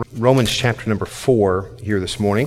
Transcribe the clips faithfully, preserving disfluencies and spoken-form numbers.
Romans chapter number four here this morning.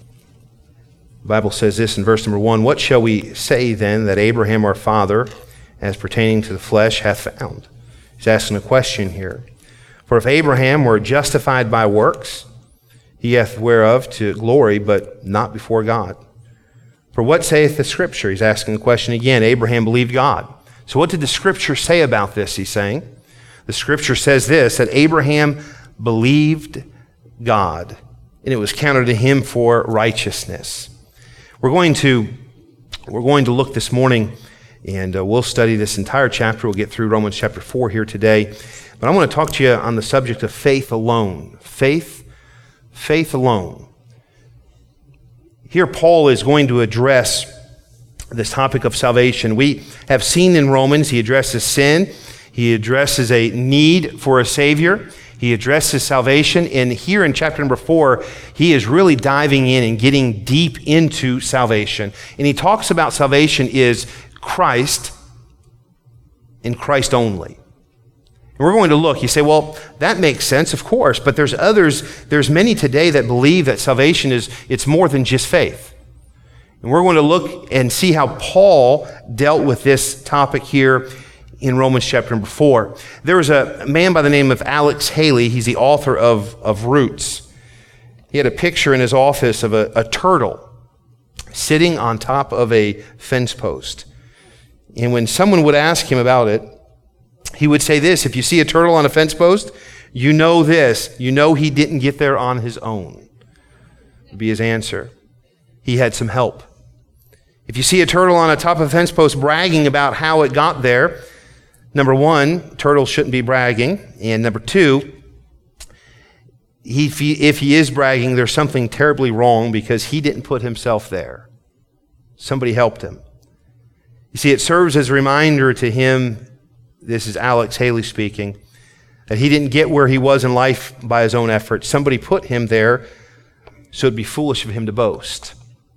The Bible says this in verse number one, "What shall we say then that Abraham our father, as pertaining to the flesh, hath found?" He's asking a question here. "For if Abraham were justified by works, he hath whereof to glory, but not before God. For what saith the Scripture?" He's asking the question again. Abraham believed God. So what did the Scripture say about this, he's saying? The Scripture says this, that Abraham believed God, and it was counted to him for righteousness. We're going to, we're going to look this morning, and uh, we'll study this entire chapter. We'll get through Romans chapter four here today. But I want to talk to you on the subject of faith alone. Faith, faith alone. Here Paul is going to address this topic of salvation. We have seen in Romans, he addresses sin. He addresses a need for a Savior. He addresses salvation. And here in chapter number four, he is really diving in and getting deep into salvation. And he talks about salvation is Christ and Christ only. And we're going to look, you say, well, that makes sense, of course, but there's others, there's many today that believe that salvation is, it's more than just faith. And we're going to look and see how Paul dealt with this topic here in Romans chapter number four. There was a man by the name of Alex Haley. He's the author of, of Roots. He had a picture in his office of a, a turtle sitting on top of a fence post. And when someone would ask him about it, he would say this: if you see a turtle on a fence post, you know this. You know he didn't get there on his own. Would be his answer. He had some help. If you see a turtle on a top of a fence post bragging about how it got there, number one, turtles shouldn't be bragging. And number two, he, if, he, if he is bragging, there's something terribly wrong because he didn't put himself there. Somebody helped him. You see, it serves as a reminder to him, this is Alex Haley speaking, that he didn't get where he was in life by his own efforts. Somebody put him there, so it'd be foolish of him to boast.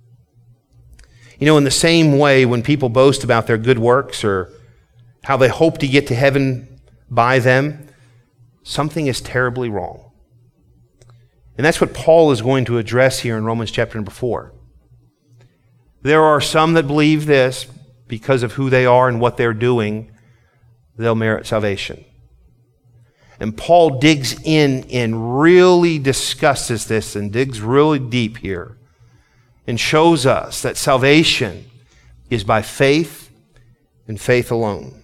You know, in the same way, when people boast about their good works or how they hope to get to heaven by them, something is terribly wrong. And that's what Paul is going to address here in Romans chapter number four. There are some that believe this because of who they are and what they're doing, they'll merit salvation. And Paul digs in and really discusses this and digs really deep here and shows us that salvation is by faith and faith alone.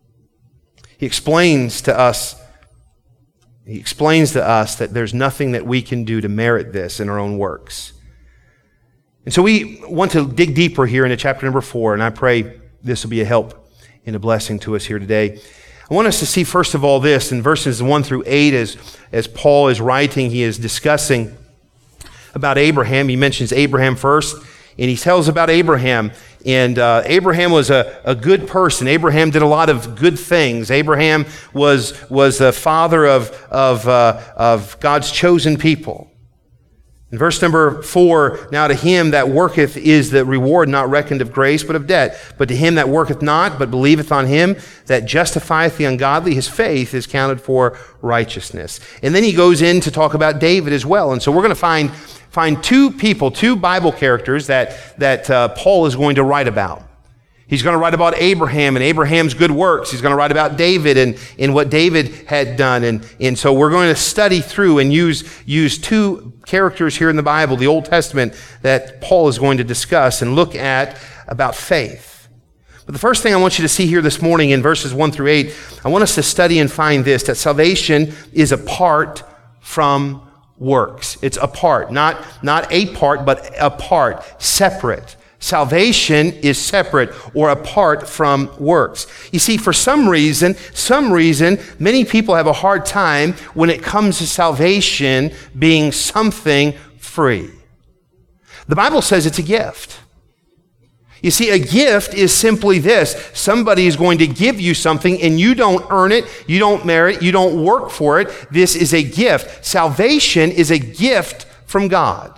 He explains to us, he explains to us that there's nothing that we can do to merit this in our own works. And so we want to dig deeper here into chapter number four, and I pray this will be a help and a blessing to us here today. I want us to see, first of all, this in verses one through eight, as, as Paul is writing, he is discussing about Abraham. He mentions Abraham first, and he tells about Abraham. And uh, Abraham was a, a good person. Abraham did a lot of good things. Abraham was, was the father of, of, uh, of God's chosen people. In verse number four, "Now to him that worketh is the reward not reckoned of grace, but of debt. But to him that worketh not, but believeth on him that justifieth the ungodly, his faith is counted for righteousness." And then he goes in to talk about David as well. And so we're going to find, find two people, two Bible characters that, that uh, Paul is going to write about. He's going to write about Abraham and Abraham's good works. He's going to write about David and, and what David had done. And, and so we're going to study through and use, use two characters here in the Bible, the Old Testament, that Paul is going to discuss and look at about faith. But the first thing I want you to see here this morning in verses one through eight, I want us to study and find this, that salvation is apart from works. It's apart, not, not a part, but apart, separate. Salvation is separate or apart from works. You see, for some reason, some reason, many people have a hard time when it comes to salvation being something free. The Bible says it's a gift. You see, a gift is simply this. Somebody is going to give you something and you don't earn it, you don't merit it, you don't work for it. This is a gift. Salvation is a gift from God.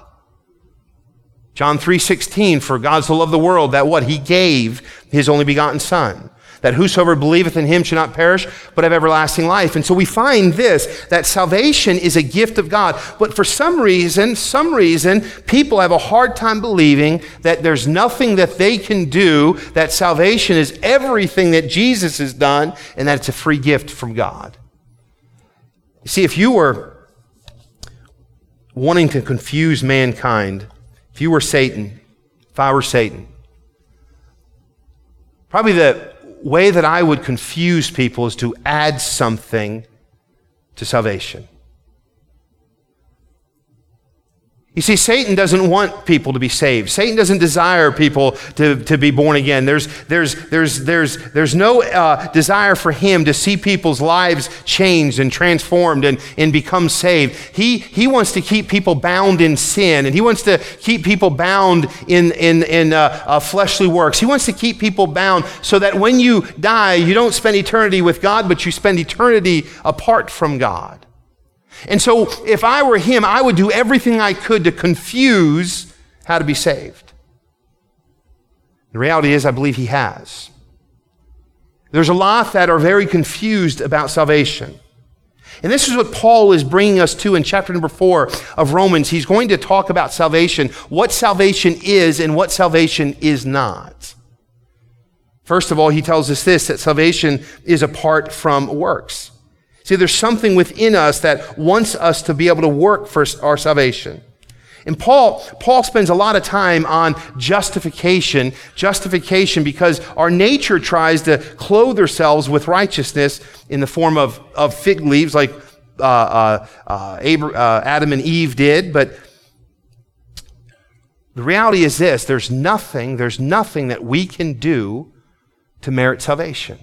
John three sixteen, "For God so loved the world that" what? He gave his only begotten Son. that whosoever believeth in him shall not perish, but have everlasting life. And so we find this, that salvation is a gift of God. But for some reason, some reason, people have a hard time believing that there's nothing that they can do, that salvation is everything that Jesus has done, and that it's a free gift from God. You see, if you were wanting to confuse mankind, if you were Satan, if I were Satan, probably the way that I would confuse people is to add something to salvation. You see, Satan doesn't want people to be saved. Satan doesn't desire people to, to be born again. There's, there's, there's, there's, there's no uh, desire for him to see people's lives changed and transformed and, and become saved. He, he wants to keep people bound in sin, and he wants to keep people bound in, in, in uh, uh, fleshly works. He wants to keep people bound so that when you die, you don't spend eternity with God, but you spend eternity apart from God. And so if I were him, I would do everything I could to confuse how to be saved. The reality is, I believe he has. There's a lot that are very confused about salvation. And this is what Paul is bringing us to in chapter number four of Romans. He's going to talk about salvation, what salvation is and what salvation is not. First of all, he tells us this, that salvation is apart from works. See, there's something within us that wants us to be able to work for our salvation. And Paul, Paul spends a lot of time on justification, justification because our nature tries to clothe ourselves with righteousness in the form of, of fig leaves like uh, uh, uh, Abraham, uh, Adam and Eve did. But the reality is this, there's nothing, there's nothing that we can do to merit salvation.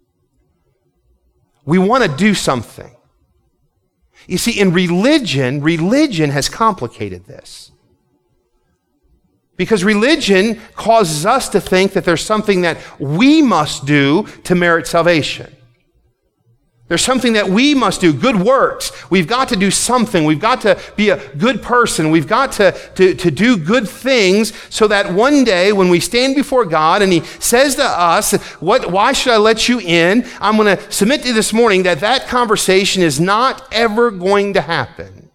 We want to do something. You see, in religion, religion has complicated this. Because religion causes us to think that there's something that we must do to merit salvation. There's something that we must do, good works. We've got to do something. We've got to be a good person. We've got to, to, to do good things so that one day when we stand before God and he says to us, "What? Why should I let you in?" I'm going to submit to you this morning that that conversation is not ever going to happen.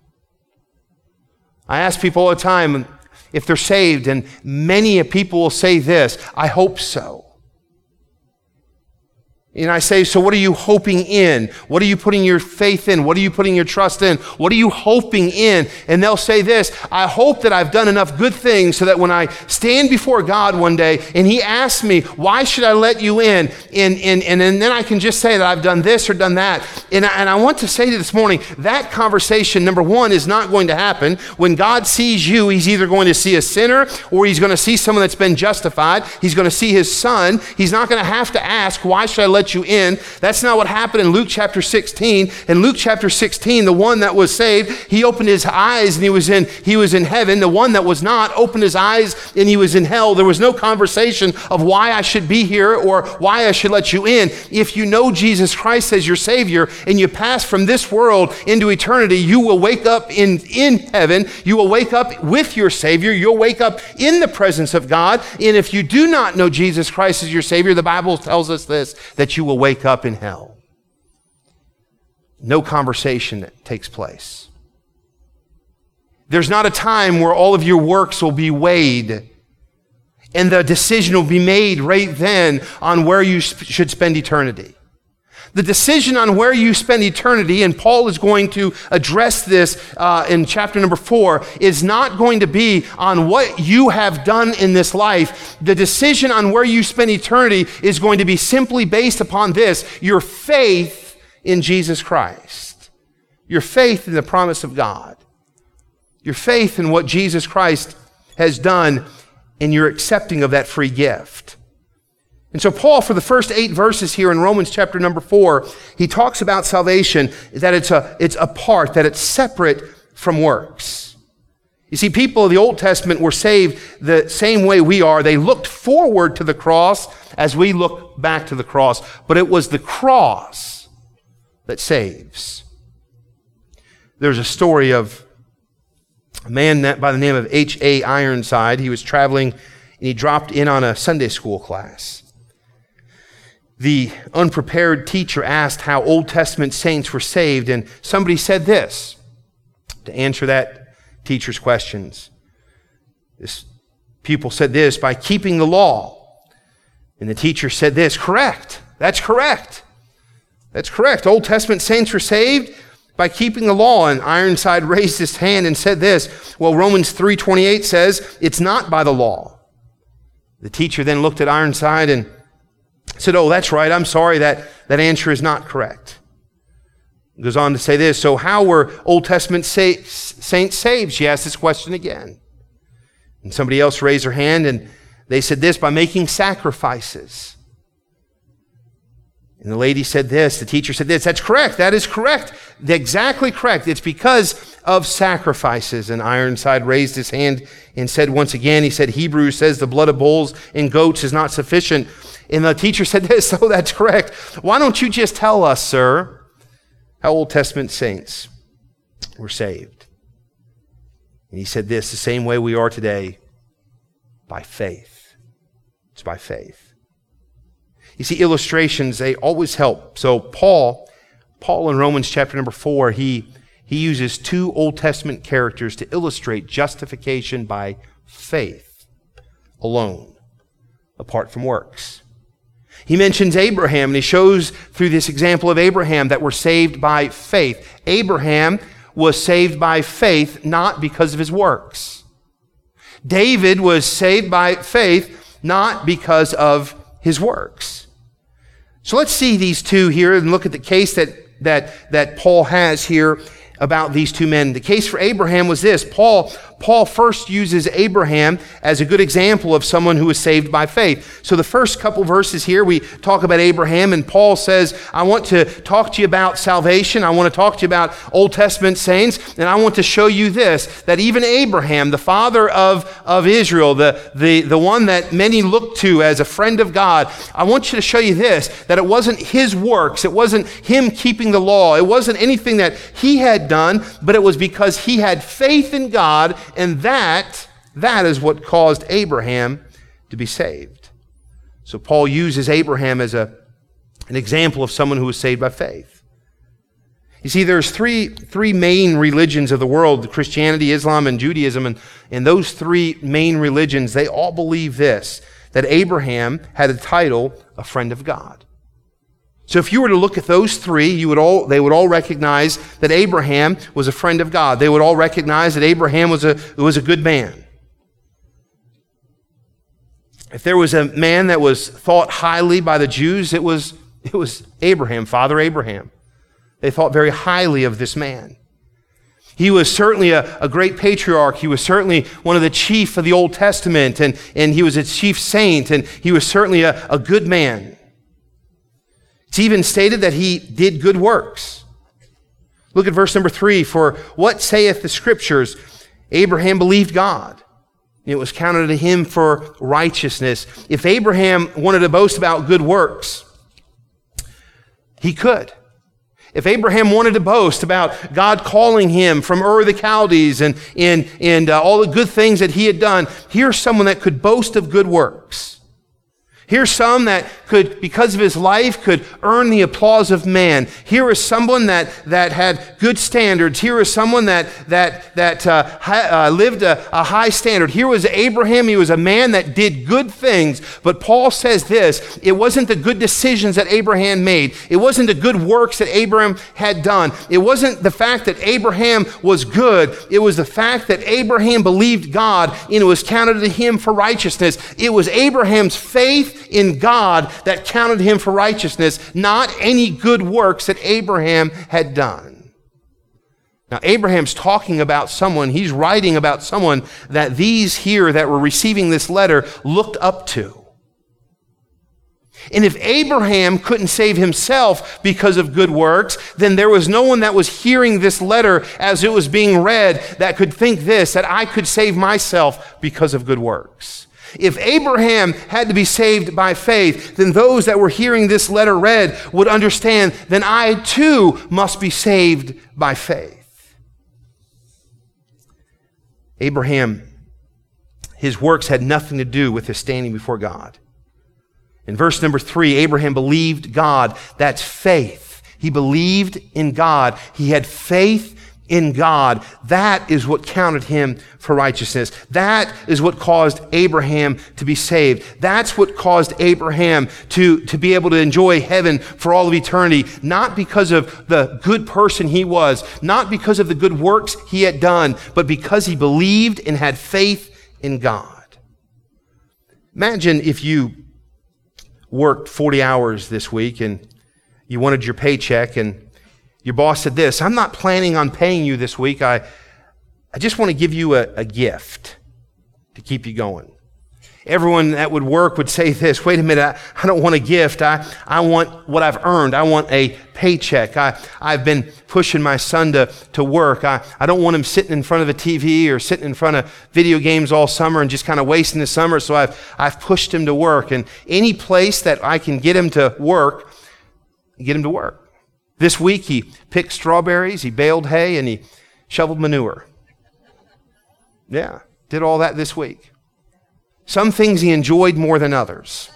I ask people all the time if they're saved, and many people will say this, "I hope so." And I say, so what are you hoping in? What are you putting your faith in? What are you putting your trust in? What are you hoping in? And they'll say this, I hope that I've done enough good things so that when I stand before God one day and he asks me, why should I let you in? And, and, and, and then I can just say that I've done this or done that. And I, and I want to say to you this morning, that conversation, number one, is not going to happen. When God sees you, he's either going to see a sinner or he's going to see someone that's been justified. He's going to see his son. He's not going to have to ask, why should I let you in? That's not what happened in Luke chapter sixteen. In Luke chapter sixteen, the one that was saved, he opened his eyes and he was in he was in heaven. The one that was not opened his eyes and he was in hell. There was no conversation of why I should be here or why I should let you in. If you know Jesus Christ as your Savior and you pass from this world into eternity, you will wake up in, in heaven. You will wake up with your Savior. You'll wake up in the presence of God. And if you do not know Jesus Christ as your Savior, the Bible tells us this, that you will wake up in hell. No conversation that takes place. There's not a time where all of your works will be weighed and the decision will be made right then on where you sp- should spend eternity. The decision on where you spend eternity, and Paul is going to address this uh, in chapter number four, is not going to be on what you have done in this life. The decision on where you spend eternity is going to be simply based upon this, your faith in Jesus Christ. Your faith in the promise of God. Your faith in what Jesus Christ has done, and your accepting of that free gift. And so Paul, for the first eight verses here in Romans chapter number four, he talks about salvation, that it's a, it's apart, that it's separate from works. You see, people of the Old Testament were saved the same way we are. They looked forward to the cross as we look back to the cross. But it was the cross that saves. There's a story of a man by the name of H A Ironside. He was traveling and he dropped in on a Sunday school class. the unprepared teacher asked how Old Testament saints were saved, and somebody said this to answer that teacher's questions. This pupil said this, by keeping the law. And the teacher said this, correct. That's correct. That's correct. Old Testament saints were saved by keeping the law. And Ironside raised his hand and said this, well, Romans three twenty-eight says it's not by the law. The teacher then looked at Ironside and said, oh, that's right. I'm sorry, that, that answer is not correct. He goes on to say this, so how were Old Testament sa- saints saved? She asked this question again. And somebody else raised their hand and they said this, by making sacrifices. And the lady said this, the teacher said this, that's correct, that is correct, exactly correct. It's because of sacrifices. And Ironside raised his hand and said once again, he said, Hebrews says the blood of bulls and goats is not sufficient. And the teacher said this, oh, that's correct. Why don't you just tell us, sir, how Old Testament saints were saved? And he said this, the same way we are today, by faith. It's by faith. You see, illustrations, they always help. So Paul, Paul in Romans chapter number four, he, he uses two Old Testament characters to illustrate justification by faith alone, apart from works. He mentions Abraham, and he shows through this example of Abraham that we're saved by faith. Abraham was saved by faith, not because of his works. David was saved by faith, not because of his works. So let's see these two here and look at the case that, that, that Paul has here about these two men. The case for Abraham was this. Paul, Paul first uses Abraham as a good example of someone who was saved by faith. So the first couple verses here, we talk about Abraham, and Paul says, I want to talk to you about salvation. I want to talk to you about Old Testament saints, and I want to show you this, that even Abraham, the father of, of Israel, the, the, the one that many look to as a friend of God, I want you to show you this, that it wasn't his works, it wasn't him keeping the law, it wasn't anything that he had done, but it was because he had faith in God, and that, that is what caused Abraham to be saved. So Paul uses Abraham as a, an example of someone who was saved by faith. You see, there's three, three main religions of the world, Christianity, Islam, and Judaism, and, and those three main religions, they all believe this, that Abraham had a title, a friend of God. So if you were to look at those three, you would all, they would all recognize that Abraham was a friend of God. They would all recognize that Abraham was a, was a good man. If there was a man that was thought highly by the Jews, it was, it was Abraham, Father Abraham. They thought very highly of this man. He was certainly a, a great patriarch. He was certainly one of the chief of the Old Testament, and, and he was a chief saint, and he was certainly a, a good man. It's even stated that he did good works. Look at verse number three. For what saith the Scriptures? Abraham believed God. It was counted to him for righteousness. If Abraham wanted to boast about good works, he could. If Abraham wanted to boast about God calling him from Ur of the Chaldees and, and, and uh, all the good things that he had done, here's someone that could boast of good works. Here's some that could, because of his life, could earn the applause of man. Here is someone that, that had good standards. Here is someone that, that, that uh, hi, uh, lived a, a high standard. Here was Abraham. He was a man that did good things. But Paul says this, it wasn't the good decisions that Abraham made. It wasn't the good works that Abraham had done. It wasn't the fact that Abraham was good. It was the fact that Abraham believed God and it was counted to him for righteousness. It was Abraham's faith in God that counted him for righteousness, not any good works that Abraham had done. Now, Abraham's talking about someone, he's writing about someone that these here that were receiving this letter looked up to. And if Abraham couldn't save himself because of good works, then there was no one that was hearing this letter as it was being read that could think this, that I could save myself because of good works. If Abraham had to be saved by faith, then those that were hearing this letter read would understand, then I too must be saved by faith. Abraham, his works had nothing to do with his standing before God. In verse number three, Abraham believed God. That's faith. He believed in God. He had faith in God. That is what counted him for righteousness. That is what caused Abraham to be saved. That's what caused Abraham to, to be able to enjoy heaven for all of eternity. Not because of the good person he was, not because of the good works he had done, but because he believed and had faith in God. Imagine if you worked forty hours this week and you wanted your paycheck, and your boss said this: I'm not planning on paying you this week. I, I just want to give you a, a gift to keep you going. Everyone that would work would say this: wait a minute, I, I don't want a gift. I, I want what I've earned. I want a paycheck. I, I've been pushing my son to, to work. I, I don't want him sitting in front of a T V or sitting in front of video games all summer and just kind of wasting the summer. So I've, I've pushed him to work. And any place that I can get him to work, get him to work. This week he picked strawberries, he baled hay, and he shoveled manure. Yeah, did all that this week. Some things he enjoyed more than others.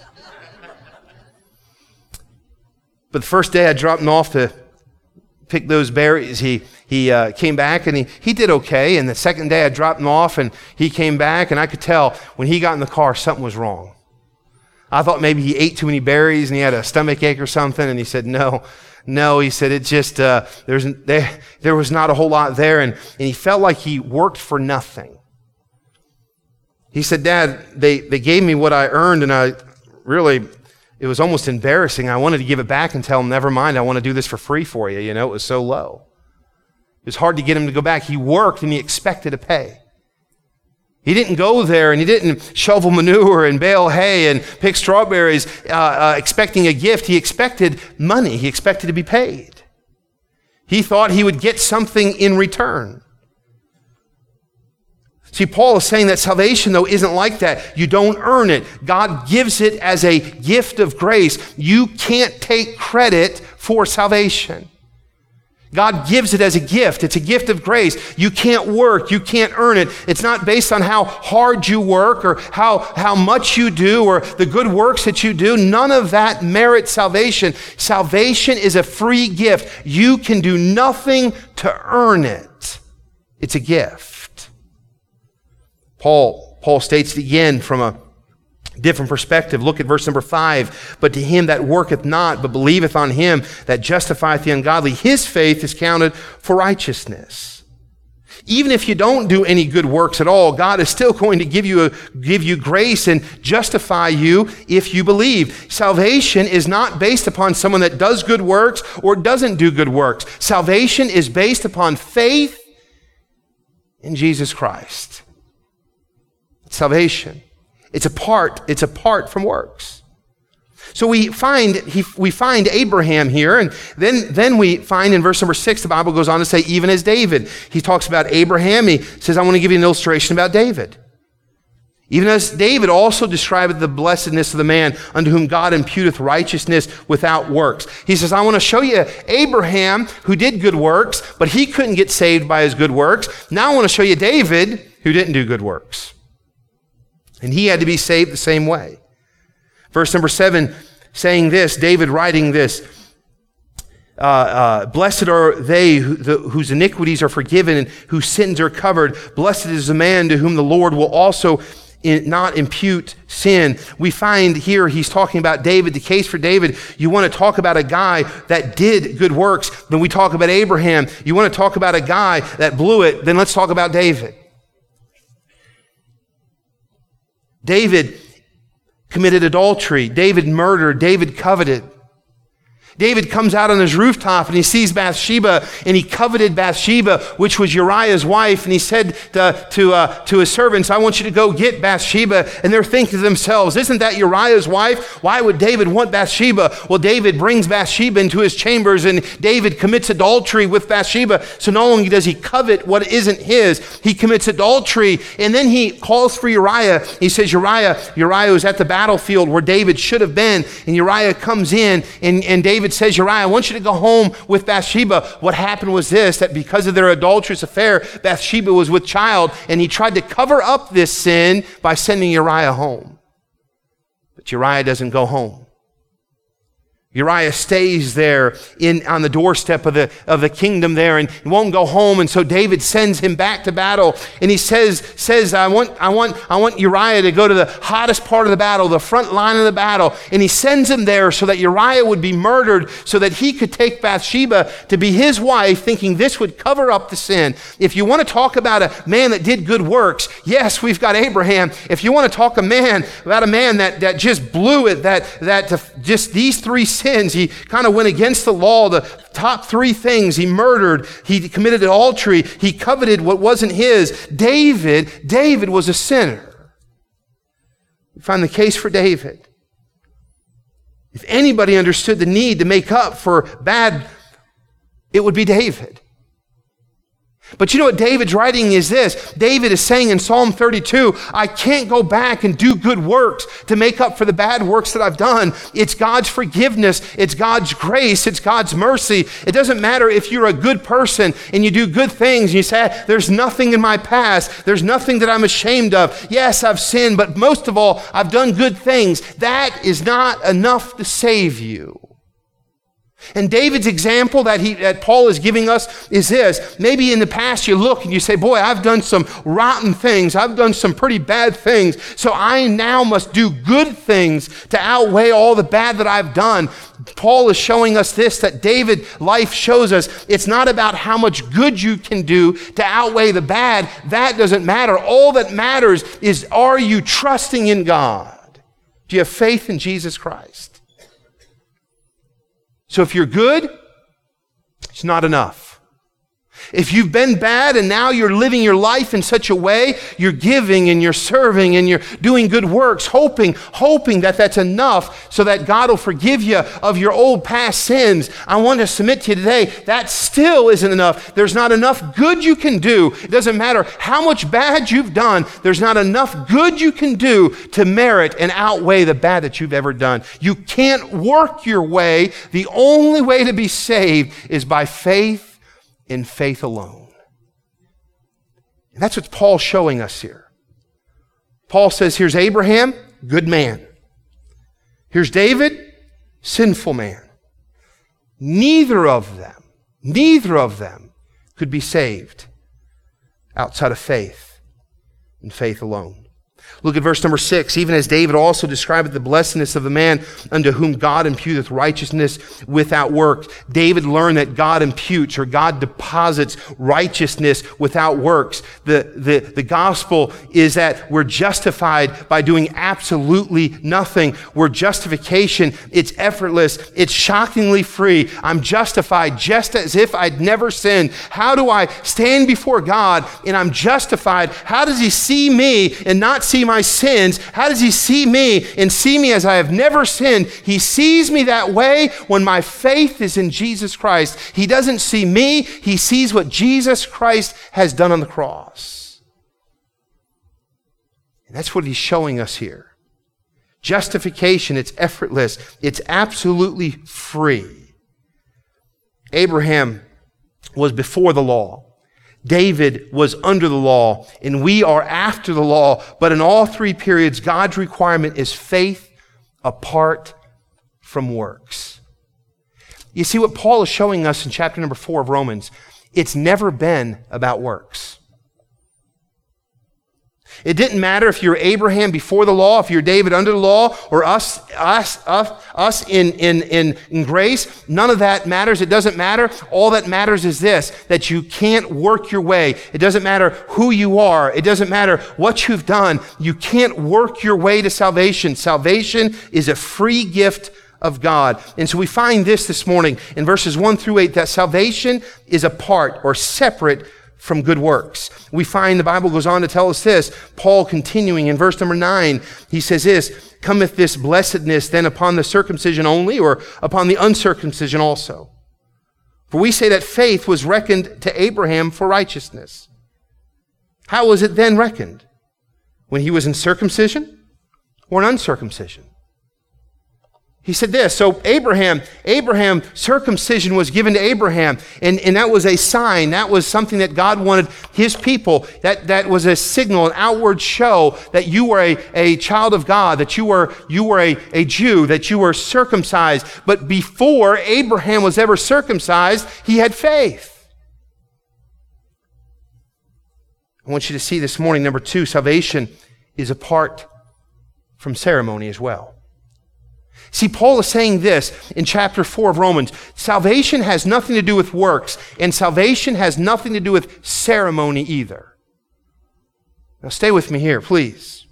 But the first day I dropped him off to pick those berries, he he uh, came back and he, he did okay. And the second day I dropped him off and he came back, and I could tell when he got in the car something was wrong. I thought maybe he ate too many berries and he had a stomach ache or something, and he said, no. No, he said, it just, uh, there's, there, there was not a whole lot there. And, and he felt like he worked for nothing. He said, Dad, they, they gave me what I earned, and I really, it was almost embarrassing. I wanted to give it back and tell him, never mind, I want to do this for free for you. You know, it was so low. It was hard to get him to go back. He worked and he expected to pay. He didn't go there and he didn't shovel manure and bale hay and pick strawberries uh, uh, expecting a gift. He expected money. He expected to be paid. He thought he would get something in return. See, Paul is saying that salvation, though, isn't like that. You don't earn it. God gives it as a gift of grace. You can't take credit for salvation. God gives it as a gift. It's a gift of grace. You can't work. You can't earn it. It's not based on how hard you work or how, how much you do or the good works that you do. None of that merits salvation. Salvation is a free gift. You can do nothing to earn it. It's a gift. Paul, Paul states it again from a different perspective. Look at verse number five. But to him that worketh not, but believeth on him that justifieth the ungodly, his faith is counted for righteousness. Even if you don't do any good works at all, God is still going to give you a, give you grace and justify you if you believe. Salvation is not based upon someone that does good works or doesn't do good works. Salvation is based upon faith in Jesus Christ. Salvation. It's apart, it's apart from works. So we find he, we find Abraham here, and then, then we find in verse number six, the Bible goes on to say, even as David. He talks about Abraham. He says, I want to give you an illustration about David. Even as David also described the blessedness of the man unto whom God imputeth righteousness without works. He says, I want to show you Abraham who did good works, but he couldn't get saved by his good works. Now I want to show you David who didn't do good works. And he had to be saved the same way. Verse number seven, saying this, David writing this, uh, uh, blessed are they who, the, whose iniquities are forgiven and whose sins are covered. Blessed is the man to whom the Lord will also in, not impute sin. We find here he's talking about David, the case for David. You want to talk about a guy that did good works, then we talk about Abraham. You want to talk about a guy that blew it, then let's talk about David. David committed adultery. David murdered. David coveted. David comes out on his rooftop and he sees Bathsheba, and he coveted Bathsheba, which was Uriah's wife. And he said to, to, uh, to his servants, I want you to go get Bathsheba. And they're thinking to themselves, isn't that Uriah's wife? Why would David want Bathsheba? Well, David brings Bathsheba into his chambers, and David commits adultery with Bathsheba. So not only does he covet what isn't his, he commits adultery. And then he calls for Uriah. He says, Uriah, Uriah was at the battlefield where David should have been. And Uriah comes in, and, and David David says, Uriah, I want you to go home with Bathsheba. What happened was this, that because of their adulterous affair, Bathsheba was with child, and he tried to cover up this sin by sending Uriah home. But Uriah doesn't go home. Uriah stays there in, on the doorstep of the, of the kingdom there and won't go home. And so David sends him back to battle. And he says, says I, want, I, want, I want Uriah to go to the hottest part of the battle, the front line of the battle. And he sends him there so that Uriah would be murdered so that he could take Bathsheba to be his wife, thinking this would cover up the sin. If you want to talk about a man that did good works, yes, we've got Abraham. If you want to talk a man about a man that, that just blew it, that, that just these three sins, Sins. He kind of went against the law, the top three things. He murdered, he committed adultery, he coveted what wasn't his. David, David was a sinner. We find the case for David. If anybody understood the need to make up for bad, it would be David. But you know what David's writing is this. David is saying in Psalm thirty-two, I can't go back and do good works to make up for the bad works that I've done. It's God's forgiveness. It's God's grace. It's God's mercy. It doesn't matter if you're a good person and you do good things and you say, there's nothing in my past. There's nothing that I'm ashamed of. Yes, I've sinned, but most of all, I've done good things. That is not enough to save you. And David's example that he that Paul is giving us is this. Maybe in the past you look and you say, boy, I've done some rotten things. I've done some pretty bad things. So I now must do good things to outweigh all the bad that I've done. Paul is showing us this, that David's life shows us it's not about how much good you can do to outweigh the bad. That doesn't matter. All that matters is, are you trusting in God? Do you have faith in Jesus Christ? So if you're good, it's not enough. If you've been bad and now you're living your life in such a way, you're giving and you're serving and you're doing good works, hoping, hoping that that's enough so that God will forgive you of your old past sins. I want to submit to you today, that still isn't enough. There's not enough good you can do. It doesn't matter how much bad you've done. There's not enough good you can do to merit and outweigh the bad that you've ever done. You can't work your way. The only way to be saved is by faith in faith alone. And that's what Paul's showing us here. Paul says, here's Abraham, good man. Here's David, sinful man. Neither of them, neither of them could be saved outside of faith and faith alone. Look at verse number six. Even as David also described the blessedness of the man unto whom God imputeth righteousness without works. David learned that God imputes or God deposits righteousness without works. The, the, the gospel is that we're justified by doing absolutely nothing. We're justification. It's effortless. It's shockingly free. I'm justified just as if I'd never sinned. How do I stand before God and I'm justified? How does he see me and not see my sins? How does he see me and see me as I have never sinned? He sees me that way when my faith is in Jesus Christ. He doesn't see me. He sees what Jesus Christ has done on the cross. And that's what he's showing us here. Justification, it's effortless. It's absolutely free. Abraham was before the law. David was under the law, and we are after the law. But in all three periods, God's requirement is faith apart from works. You see what Paul is showing us in chapter number four of Romans? It's never been about works. It didn't matter if you're Abraham before the law, if you're David under the law, or us, us, us, us in, in, in, in grace. None of that matters. It doesn't matter. All that matters is this, that you can't work your way. It doesn't matter who you are. It doesn't matter what you've done. You can't work your way to salvation. Salvation is a free gift of God. And so we find this this morning in verses one through eight, that salvation is apart or separate from good works. We find the Bible goes on to tell us this. Paul continuing in verse number nine, he says this, cometh this blessedness then upon the circumcision only, or upon the uncircumcision also? For we say that faith was reckoned to Abraham for righteousness. How was it then reckoned? When he was in circumcision or in uncircumcision? He said this, so Abraham, Abraham, circumcision was given to Abraham, and, and that was a sign. That was something that God wanted his people. That, that was a signal, an outward show that you were a, a child of God, that you were, you were a, a Jew, that you were circumcised. But before Abraham was ever circumcised, he had faith. I want you to see this morning, number two, salvation is apart from ceremony as well. See, Paul is saying this in chapter four of Romans. Salvation has nothing to do with works, and salvation has nothing to do with ceremony either. Now stay with me here, please.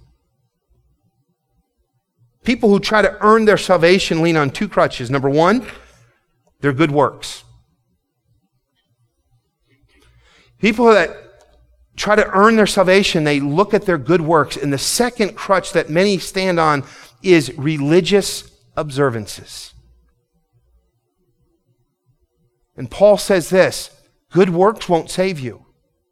People who try to earn their salvation lean on two crutches. Number one, their good works. People that try to earn their salvation, they look at their good works. And the second crutch that many stand on is religious observances. And Paul says this, good works won't save you.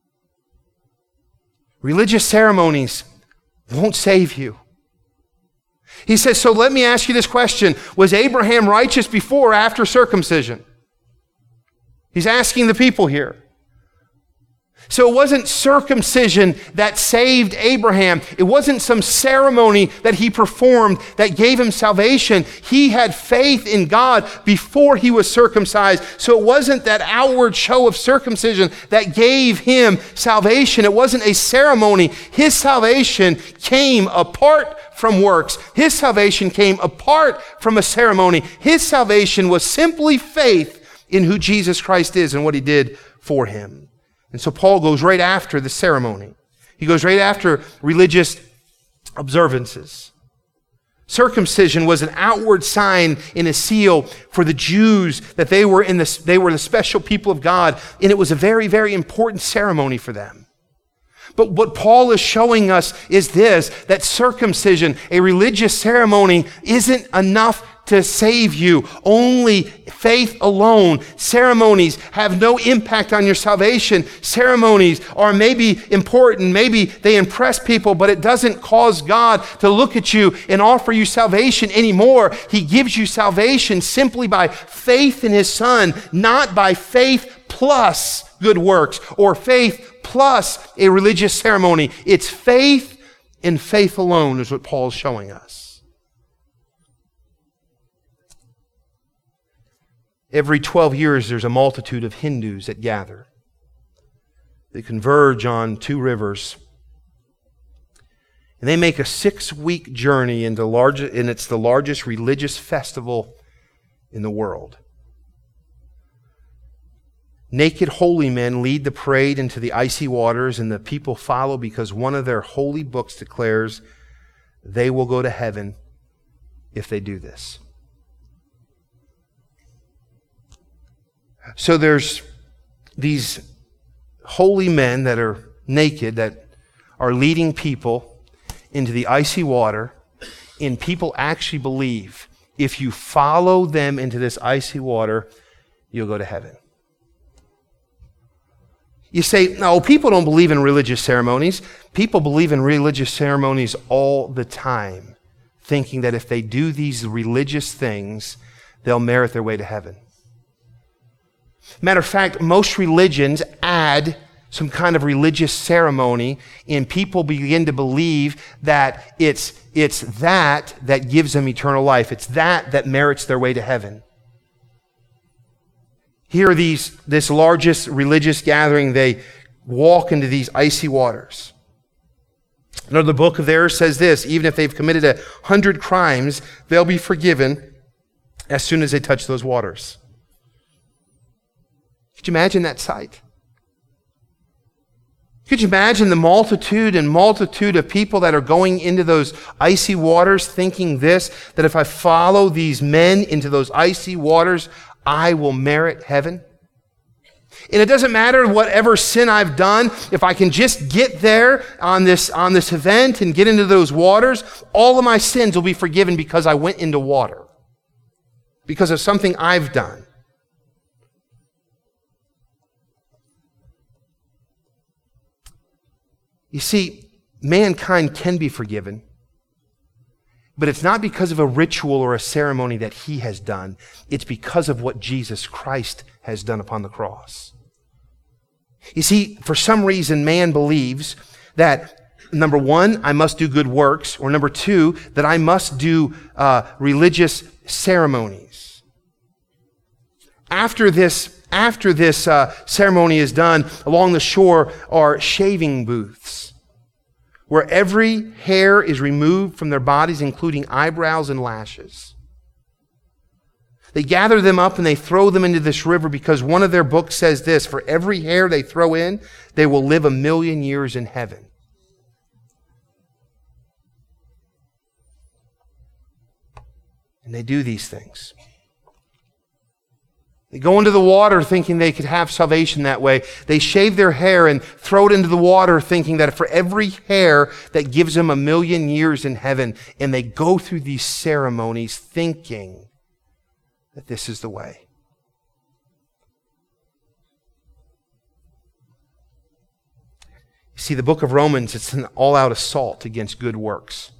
Religious ceremonies won't save you. He says, so let me ask you this question. Was Abraham righteous before or after circumcision? He's asking the people here. So it wasn't circumcision that saved Abraham. It wasn't some ceremony that he performed that gave him salvation. He had faith in God before he was circumcised. So it wasn't that outward show of circumcision that gave him salvation. It wasn't a ceremony. His salvation came apart from works. His salvation came apart from a ceremony. His salvation was simply faith in who Jesus Christ is and what he did for him. And so Paul goes right after the ceremony. He goes right after religious observances. Circumcision was an outward sign and a seal for the Jews that they were in the, they were the special people of God, and it was a very, very important ceremony for them. But what Paul is showing us is this, that circumcision, a religious ceremony, isn't enough to save you. Only faith alone. Ceremonies have no impact on your salvation. Ceremonies are maybe important, maybe they impress people, but it doesn't cause God to look at you and offer you salvation anymore. He gives you salvation simply by faith in his Son, not by faith plus good works or faith plus a religious ceremony. It's faith and faith alone is what Paul's showing us. Every twelve years, there's a multitude of Hindus that gather. They converge on two rivers. And they make a six-week journey into large, and it's the largest religious festival in the world. Naked holy men lead the parade into the icy waters, and the people follow because one of their holy books declares they will go to heaven if they do this. So there's these holy men that are naked, that are leading people into the icy water, and people actually believe if you follow them into this icy water, you'll go to heaven. You say, no, people don't believe in religious ceremonies. People believe in religious ceremonies all the time, thinking that if they do these religious things, they'll merit their way to heaven. Matter of fact, most religions add some kind of religious ceremony, and people begin to believe that it's, it's that that gives them eternal life. It's that that merits their way to heaven. Here, these, this largest religious gathering, they walk into these icy waters. Another book of theirs says this, even if they've committed a hundred crimes, they'll be forgiven as soon as they touch those waters. Could you imagine that sight? Could you imagine the multitude and multitude of people that are going into those icy waters thinking this, that if I follow these men into those icy waters, I will merit heaven? And it doesn't matter whatever sin I've done, if I can just get there on this, on this event and get into those waters, all of my sins will be forgiven because I went into water, because of something I've done. You see, mankind can be forgiven But it's not because of a ritual or a ceremony that he has done. It's because of what Jesus Christ has done upon the cross. You see, for some reason, man believes that, number one, I must do good works, or number two, that I must do uh, religious ceremonies. After this, after this uh, ceremony is done, along the shore are shaving booths, where every hair is removed from their bodies, including eyebrows and lashes. They gather them up and they throw them into this river because one of their books says this: for every hair they throw in, they will live a million years in heaven. And they do these things. They go into the water thinking they could have salvation that way. They shave their hair and throw it into the water thinking that for every hair that gives them a million years in heaven. And they go through these ceremonies thinking that this is the way. You see, the book of Romans, it's an all-out assault against good works.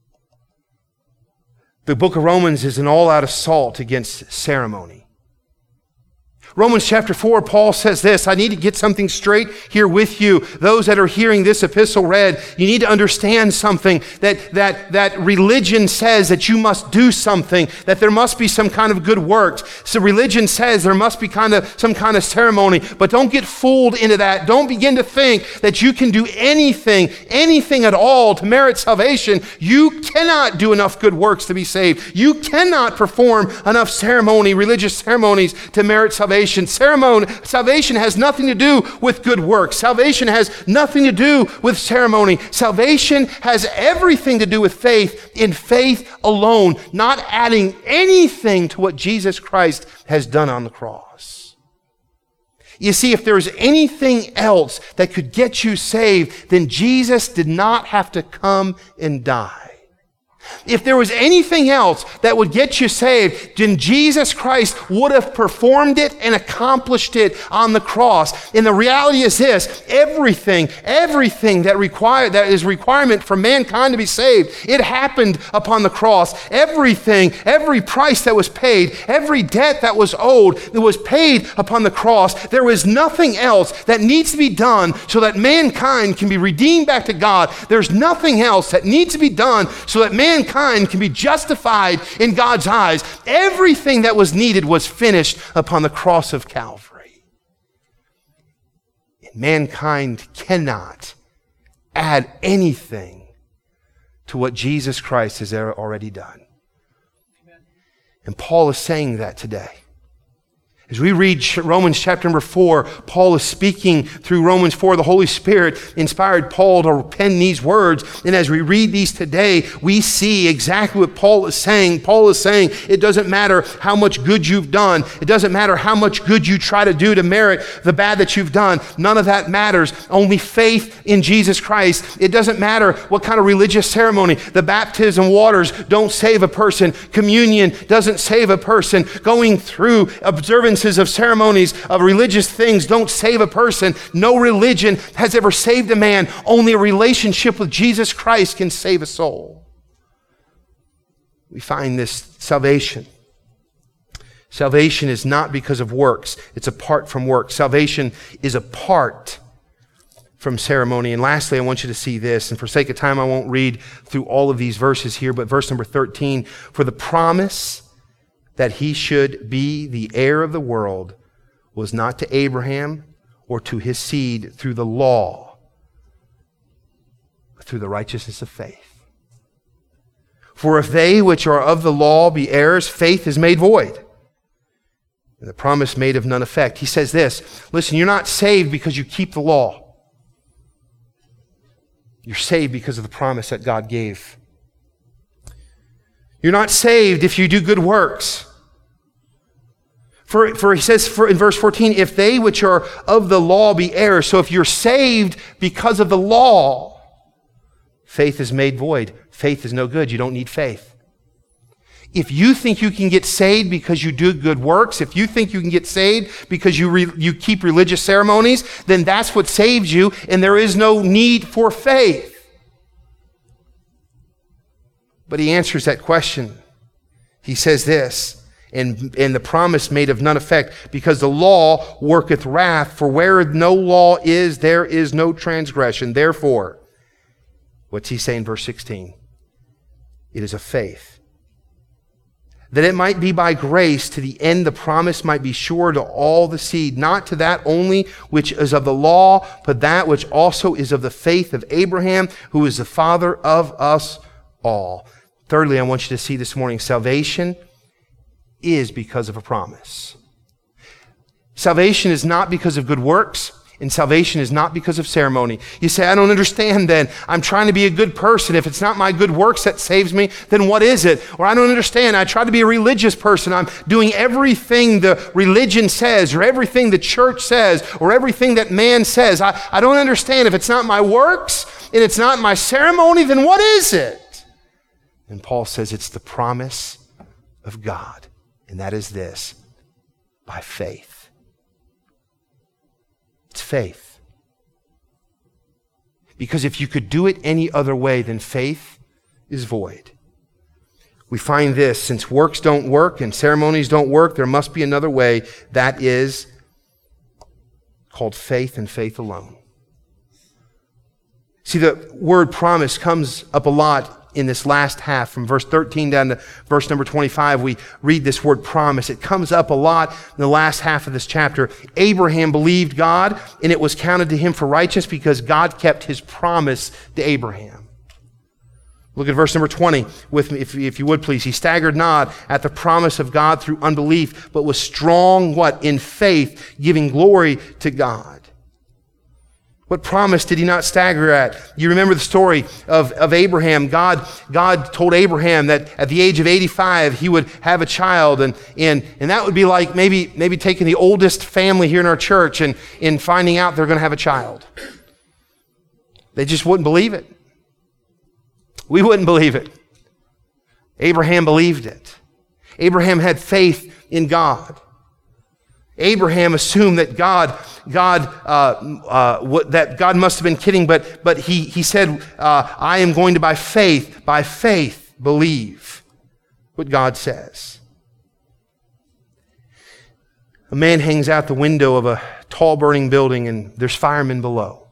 The book of Romans is an all-out assault against ceremony. Romans chapter four, Paul says this: I need to get something straight here with you. Those that are hearing this epistle read, you need to understand something, that, that, that religion says that you must do something, that there must be some kind of good works. So religion says there must be kind of some kind of ceremony, but don't get fooled into that. Don't begin to think that you can do anything, anything at all to merit salvation. You cannot do enough good works to be saved. You cannot perform enough ceremony, religious ceremonies to merit salvation. Ceremony, salvation has nothing to do with good works. Salvation has nothing to do with ceremony. Salvation has everything to do with faith, in faith alone, not adding anything to what Jesus Christ has done on the cross. You see, if there is anything else that could get you saved, then Jesus did not have to come and die. If there was anything else that would get you saved, then Jesus Christ would have performed it and accomplished it on the cross. And the reality is this: everything, everything that require that is requirement for mankind to be saved, it happened upon the cross. Everything, every price that was paid, every debt that was owed, that was paid upon the cross. There was nothing else that needs to be done so that mankind can be redeemed back to God. There's nothing else that needs to be done so that man Mankind can be justified in God's eyes. Everything that was needed was finished upon the cross of Calvary. And mankind cannot add anything to what Jesus Christ has already done. And Paul is saying that today. As we read Romans chapter number four, Paul is speaking through Romans four. The Holy Spirit inspired Paul to pen these words. And as we read these today, we see exactly what Paul is saying. Paul is saying it doesn't matter how much good you've done. It doesn't matter how much good you try to do to merit the bad that you've done. None of that matters. Only faith in Jesus Christ. It doesn't matter what kind of religious ceremony. The baptism waters don't save a person. Communion doesn't save a person. Going through observance of ceremonies, of religious things don't save a person. No religion has ever saved a man. Only a relationship with Jesus Christ can save a soul. We find this salvation. Salvation is not because of works. It's apart from works. Salvation is apart from ceremony. And lastly, I want you to see this. And for sake of time, I won't read through all of these verses here, but verse number thirteen, for the promise that he should be the heir of the world was not to Abraham or to his seed through the law, but through the righteousness of faith. For if they which are of the law be heirs, faith is made void, and the promise made of none effect. He says this: listen, you're not saved because you keep the law. You're saved because of the promise that God gave. You're not saved if you do good works. For, for he says for, in verse fourteen, if they which are of the law be heirs. So if you're saved because of the law, faith is made void. Faith is no good. You don't need faith. If you think you can get saved because you do good works, if you think you can get saved because you, re, you keep religious ceremonies, then that's what saves you, and there is no need for faith. But he answers that question. He says this, and, and the promise made of none effect, because the law worketh wrath, for where no law is, there is no transgression. Therefore, what's he say in verse sixteen? It is of faith, that it might be by grace, to the end the promise might be sure to all the seed, not to that only which is of the law, but that which also is of the faith of Abraham, who is the father of us all. Thirdly, I want you to see this morning, salvation is because of a promise. Salvation is not because of good works, and salvation is not because of ceremony. You say, I don't understand then. I'm trying to be a good person. If it's not my good works that saves me, then what is it? Or I don't understand. I try to be a religious person. I'm doing everything the religion says, or everything the church says, or everything that man says. I, I don't understand. If it's not my works, and it's not my ceremony, then what is it? And Paul says it's the promise of God. And that is this, by faith. It's faith. Because if you could do it any other way, then faith is void. We find this, since works don't work and ceremonies don't work, there must be another way. That is called faith, and faith alone. See, the word promise comes up a lot in this last half, from verse thirteen down to verse number twenty-five. We read this word promise. It comes up a lot in the last half of this chapter. Abraham believed God, and it was counted to him for righteousness, because God kept his promise to Abraham. Look at verse number twenty with me, if, if you would please. He staggered not at the promise of God through unbelief, but was strong, what? In faith, giving glory to God. What promise did he not stagger at? You remember the story of, of Abraham. God, God told Abraham that at the age of eighty-five, he would have a child. And, and, and that would be like maybe, maybe taking the oldest family here in our church and, and finding out they're going to have a child. They just wouldn't believe it. We wouldn't believe it. Abraham believed it. Abraham had faith in God. Abraham assumed that God, God, uh, uh, what, that God must have been kidding, but but he he said, uh, "I am going to by faith, by faith, believe what God says." A man hangs out the window of a tall burning building, and there's firemen below.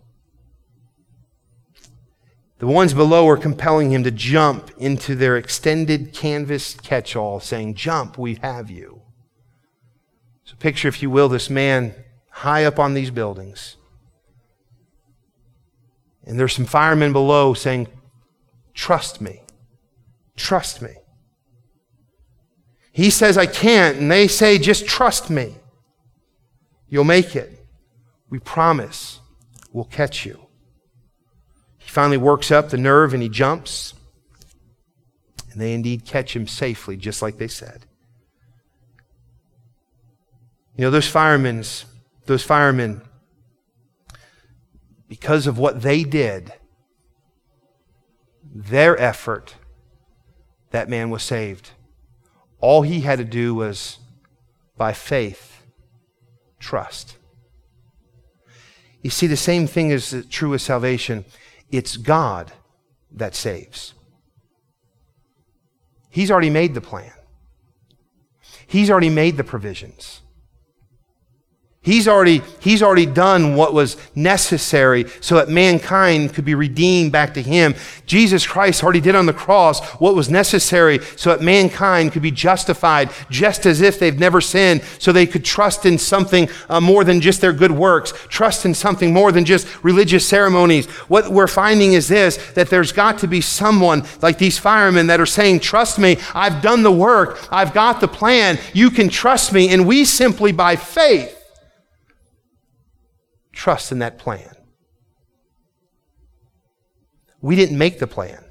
The ones below are compelling him to jump into their extended canvas catch-all, saying, "Jump, we have you." So picture, if you will, this man high up on these buildings. And there's some firemen below saying, "Trust me. Trust me." He says, "I can't." And they say, "Just trust me. You'll make it. We promise we'll catch you." He finally works up the nerve and he jumps. And they indeed catch him safely, just like they said. You know, those firemen, those firemen, because of what they did, their effort, that man was saved. All he had to do was, by faith, trust. You see, the same thing is true with salvation. It's God that saves. He's already made the plan. He's already made the provisions. He's already, he's already done what was necessary so that mankind could be redeemed back to him. Jesus Christ already did on the cross what was necessary so that mankind could be justified just as if they've never sinned, so they could trust in something uh, more than just their good works, trust in something more than just religious ceremonies. What we're finding is this, that there's got to be someone like these firemen that are saying, "Trust me, I've done the work, I've got the plan, you can trust me," and we simply by faith trust in that plan. We didn't make the plan.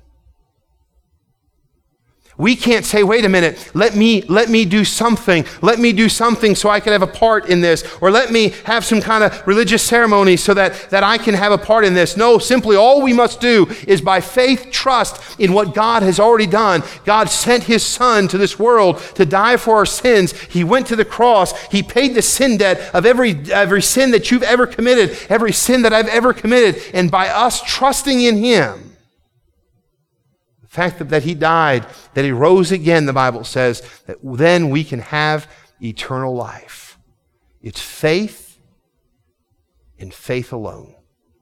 We can't say, "Wait a minute, let me let me do something. Let me do something so I can have a part in this." Or let me have some kind of religious ceremony so that, that I can have a part in this. No, simply all we must do is by faith trust in what God has already done. God sent his Son to this world to die for our sins. He went to the cross. He paid the sin debt of every, every sin that you've ever committed, every sin that I've ever committed. And by us trusting in him, The fact that, that he died, that he rose again, the Bible says, that then we can have eternal life. It's faith and faith alone.